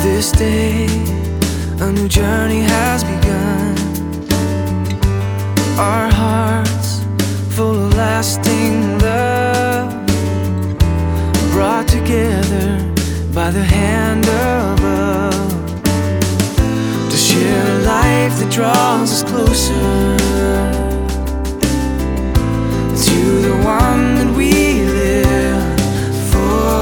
This day, a new journey has begun. Our hearts full of lasting love, brought together by the hand above, to share a life that draws us closer to the one that we live for.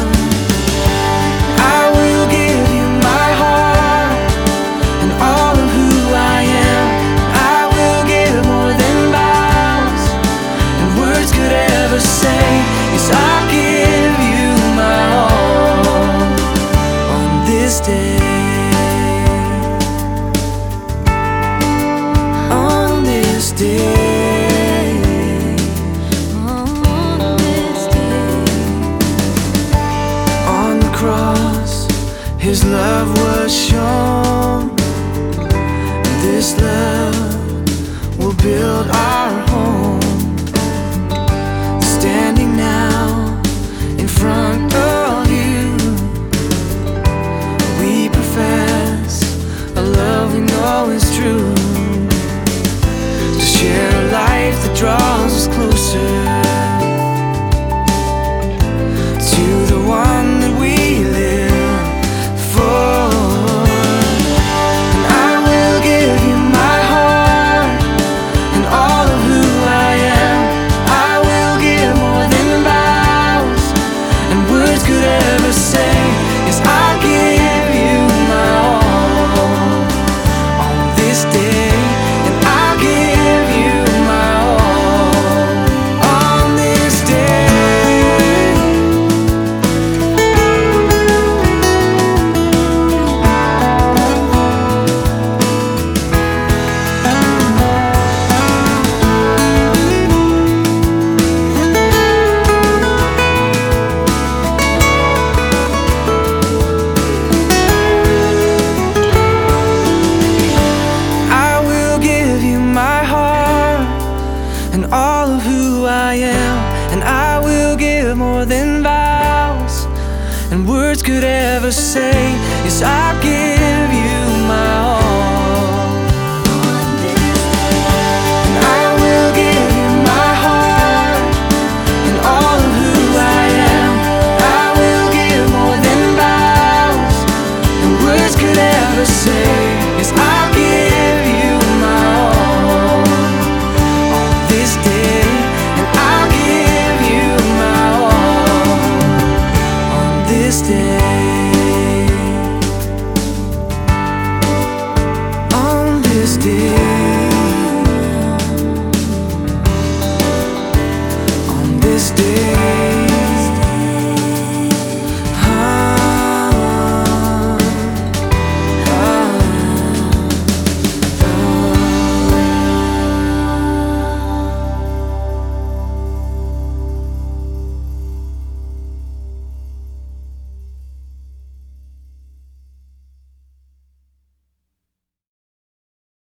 I will give you my heart and all of who I am. I will give more than vows and words could ever say. Yes, I'll give you my all on this day. On this day. His love was shown. This love will build our home. Standing now in front of you, we profess a love we know is true, to share a life that draws us closer to the one that we live. All of who I am, and I will give more than vows and words could ever say. Yes, I give